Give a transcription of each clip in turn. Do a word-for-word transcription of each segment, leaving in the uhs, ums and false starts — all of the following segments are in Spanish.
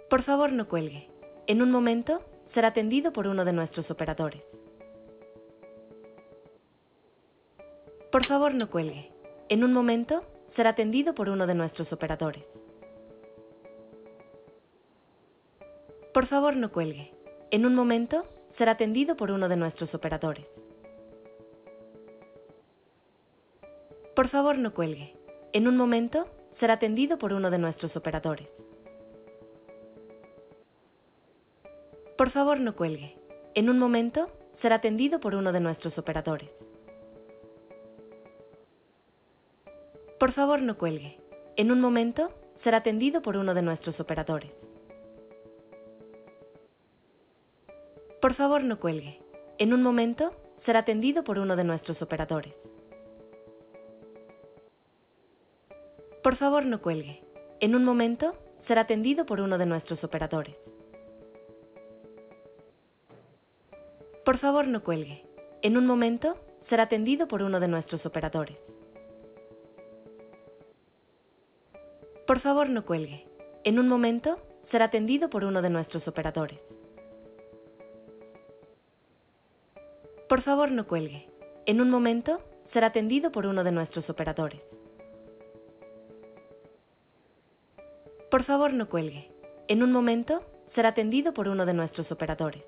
Por favor, no cuelgue. En un momento, será atendido por uno de nuestros operadores. Por favor, no cuelgue. En un momento, será atendido por uno de nuestros operadores. Por favor, no cuelgue. En un momento, será atendido por uno de nuestros operadores. Por favor, no cuelgue. En un momento, será atendido por uno de nuestros operadores. Por favor, no cuelgue. En un momento, será atendido por uno de nuestros operadores. Por favor, no cuelgue. En un momento, será atendido por uno de nuestros operadores. Por favor, no cuelgue. En un momento, será atendido por uno de nuestros operadores. Por favor, no cuelgue. En un momento, será atendido por uno de nuestros operadores. Por favor, no cuelgue. En un momento, será atendido por uno de nuestros operadores. Por favor, no cuelgue. En un momento, será atendido por uno de nuestros operadores. Por favor, no cuelgue. En un momento, será atendido por uno de nuestros operadores. Por favor, no cuelgue. En un momento, será atendido por uno de nuestros operadores.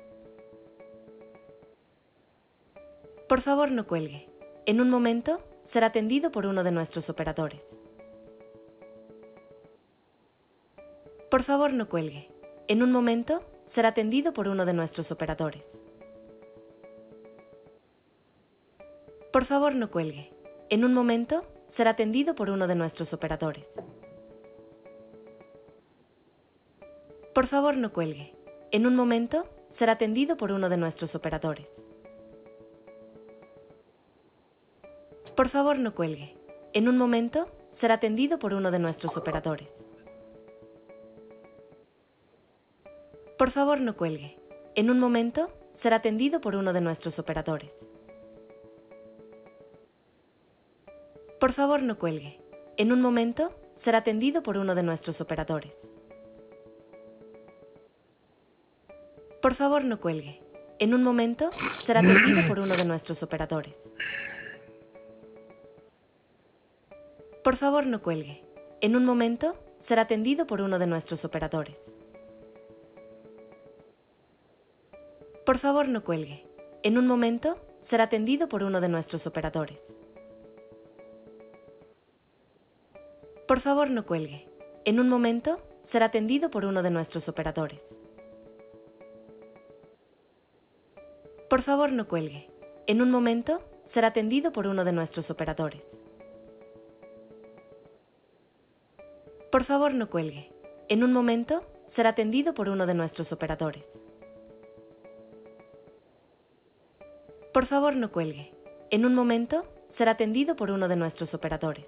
Por favor, no cuelgue. En un momento, será atendido por uno de nuestros operadores. Por favor, no cuelgue. En un momento, será atendido por uno de nuestros operadores. Por favor, no cuelgue. En un momento, será atendido por uno de nuestros operadores. Por favor, no cuelgue. En un momento, será atendido por uno de nuestros operadores. Por favor, no cuelgue. En un momento, será atendido por uno de nuestros operadores. Por favor, no cuelgue. En un momento, será atendido por uno de nuestros operadores. Por favor, no cuelgue. En un momento, será atendido por uno de nuestros operadores. Por favor, no cuelgue. En un momento, será atendido por uno de nuestros operadores. Por favor, no cuelgue. En un momento, será atendido por uno de nuestros operadores. Por favor, no cuelgue. En un momento, será atendido por uno de nuestros operadores. Por favor, no cuelgue. En un momento, será atendido por uno de nuestros operadores. Por favor, no cuelgue. En un momento, será atendido por uno de nuestros operadores. Por favor, no cuelgue. En un momento, será atendido por uno de nuestros operadores. Por favor, no cuelgue. En un momento, será atendido por uno de nuestros operadores.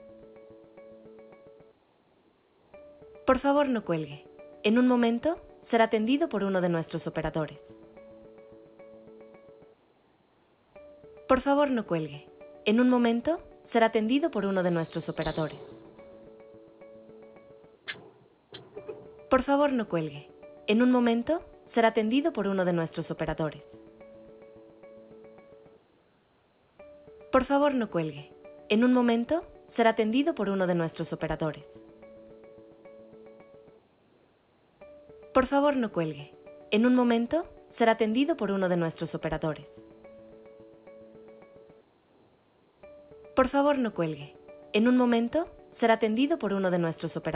Por favor, no cuelgue. En un momento, será atendido por uno de nuestros operadores. Por favor, no cuelgue. En un momento, será atendido por uno de nuestros operadores. Por favor, no cuelgue. En un momento, será atendido por uno de nuestros operadores. Por favor, no cuelgue. En un momento, será atendido por uno de nuestros operadores. Por favor, no cuelgue. En un momento, será atendido por uno de nuestros operadores. Por favor, no cuelgue. En un momento, será atendido por uno de nuestros operadores.